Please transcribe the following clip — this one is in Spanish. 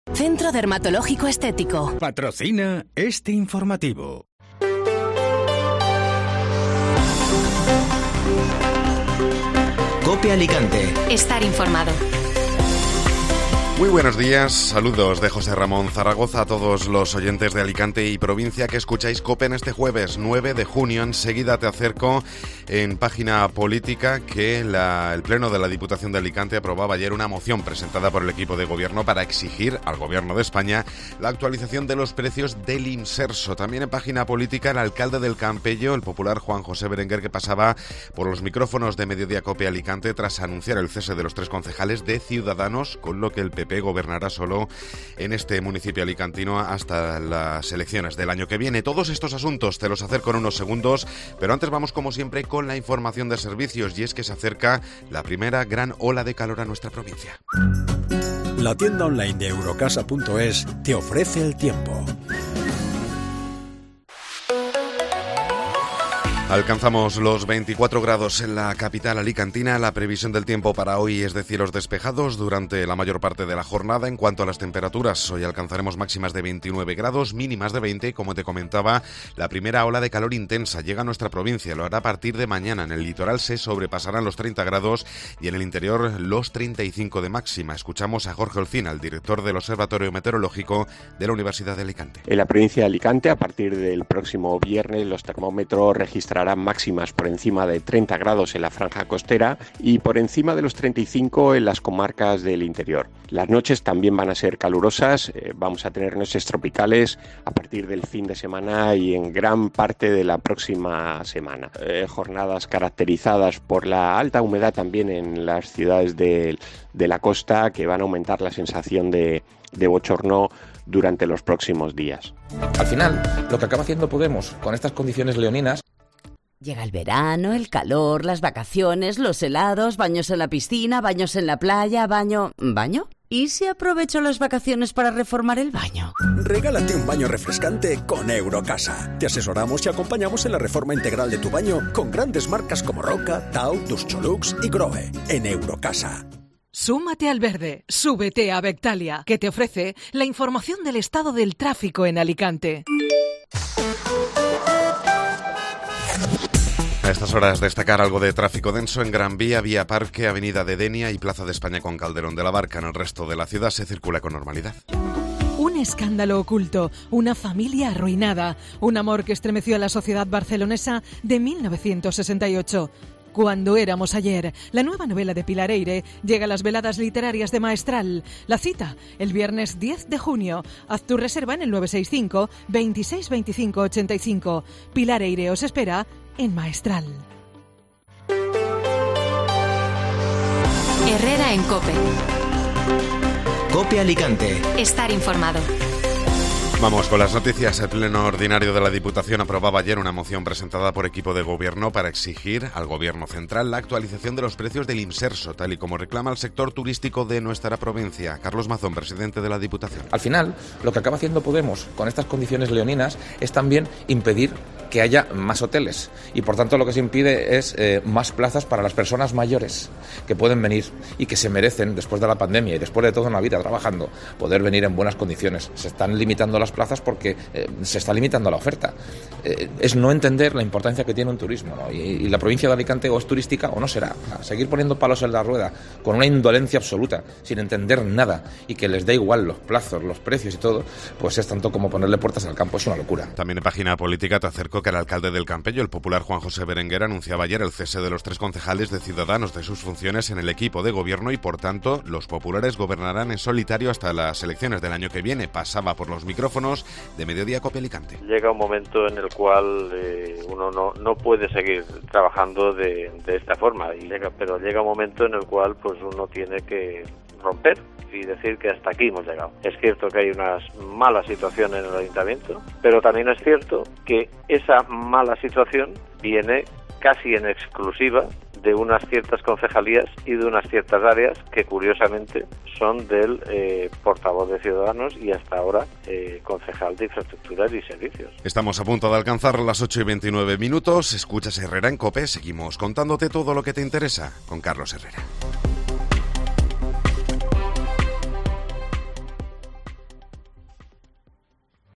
Centro Dermatológico Estético. Patrocina este informativo. COPE Alicante. Estar informado. Muy buenos días, saludos de José Ramón Zaragoza a todos los oyentes de Alicante y provincia que escucháis COPE en este jueves 9 de junio. Enseguida te acerco en página política que el Pleno de la Diputación de Alicante aprobaba ayer una moción presentada por el equipo de gobierno para exigir al Gobierno de España la actualización de los precios del inserso. También en página política el alcalde del Campello, el popular Juan José Berenguer, que pasaba por los micrófonos de Mediodía COPE Alicante tras anunciar el cese de los 3 concejales de Ciudadanos, con lo que el PP gobernará solo en este municipio alicantino hasta las elecciones del año que viene. Todos estos asuntos te los acerco en unos segundos, pero antes vamos como siempre con la información de servicios, y es que se acerca la primera gran ola de calor a nuestra provincia. La tienda online de Eurocasa.es te ofrece el tiempo. Alcanzamos los 24 grados en la capital alicantina. La previsión del tiempo para hoy es de cielos despejados durante la mayor parte de la jornada. En cuanto a las temperaturas, hoy alcanzaremos máximas de 29 grados, mínimas de 20. Como te comentaba, la primera ola de calor intensa llega a nuestra provincia. Lo hará a partir de mañana. En el litoral se sobrepasarán los 30 grados y en el interior los 35 de máxima. Escuchamos a Jorge Olcina, el director del Observatorio Meteorológico de la Universidad de Alicante. En la provincia de Alicante, a partir del próximo viernes, los termómetros registrarán máximas por encima de 30 grados en la franja costera y por encima de los 35 en las comarcas del interior. Las noches también van a ser calurosas, vamos a tener noches tropicales a partir del fin de semana y en gran parte de la próxima semana. Jornadas caracterizadas por la alta humedad también en las ciudades de la costa, que van a aumentar la sensación de bochorno durante los próximos días. Al final, lo que acaba haciendo Podemos con estas condiciones leoninas... Llega el verano, el calor, las vacaciones, los helados, baños en la piscina, baños en la playa, ¿Baño? ¿Y si aprovecho las vacaciones para reformar el baño? Regálate un baño refrescante con Eurocasa. Te asesoramos y acompañamos en la reforma integral de tu baño con grandes marcas como Roca, Tau, Duscholux y Grohe. En Eurocasa. Súmate al verde, súbete a Bectalia, que te ofrece la información del estado del tráfico en Alicante. A estas horas destacar algo de tráfico denso en Gran Vía, Vía Parque, Avenida de Denia y Plaza de España con Calderón de la Barca. En el resto de la ciudad se circula con normalidad. Un escándalo oculto, una familia arruinada, un amor que estremeció a la sociedad barcelonesa de 1968. Cuando éramos ayer, la nueva novela de Pilar Eyre llega a las veladas literarias de Maestral. La cita, el viernes 10 de junio. Haz tu reserva en el 965 26 25 85. Pilar Eyre os espera en Maestral. Herrera en COPE. COPE Alicante. Estar informado. Vamos con las noticias. El Pleno Ordinario de la Diputación aprobaba ayer una moción presentada por equipo de gobierno para exigir al Gobierno central la actualización de los precios del inserso, tal y como reclama el sector turístico de nuestra provincia. Carlos Mazón, presidente de la Diputación. Al final, lo que acaba haciendo Podemos con estas condiciones leoninas es también impedir que haya más hoteles y por tanto lo que se impide es más plazas para las personas mayores que pueden venir y que se merecen, después de la pandemia y después de toda una vida trabajando, poder venir en buenas condiciones. Se están limitando las plazas porque se está limitando la oferta. Es no entender la importancia que tiene un turismo, ¿no? Y la provincia de Alicante o es turística o no será. A seguir poniendo palos en la rueda con una indolencia absoluta, sin entender nada y que les da igual los plazos, los precios y todo, pues es tanto como ponerle puertas al campo, es una locura. También en página política te acerco que el alcalde del Campello, el popular Juan José Berenguer, anunciaba ayer el cese de los 3 concejales de Ciudadanos de sus funciones en el equipo de gobierno y por tanto los populares gobernarán en solitario hasta las elecciones del año que viene. Pasaba por los micrófonos de Mediodía COPE Alicante. Llega un momento en el cual uno no puede seguir trabajando de esta forma, pero llega un momento en el cual pues uno tiene que romper y decir que hasta aquí hemos llegado. Es cierto que hay una mala situación en el ayuntamiento, pero también es cierto que esa mala situación viene casi en exclusiva de unas ciertas concejalías y de unas ciertas áreas que curiosamente son del portavoz de Ciudadanos y hasta ahora concejal de Infraestructuras y Servicios. Estamos a punto de alcanzar las 8:29. Escuchas Herrera en COPE. Seguimos contándote todo lo que te interesa con Carlos Herrera.